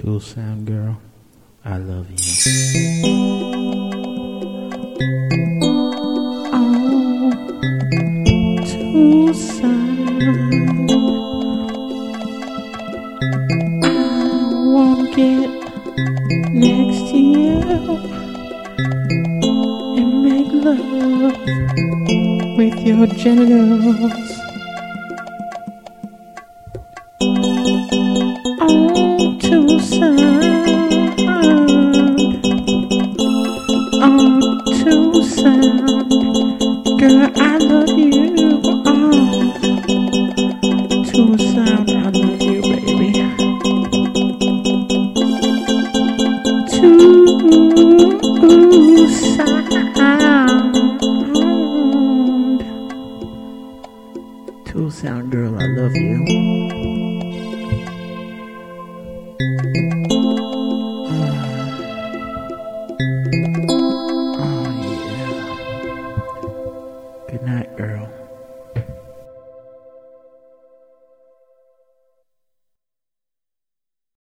Cool sound girl, I love you. Oh, Tucson, I wanna get next to you and make love with your genitals. Oh, Tucson, oh, Tucson, girl, I love you. Oh, Tucson, I love you, baby. Tucson, girl, I love you. Oh, yeah. Good night, girl.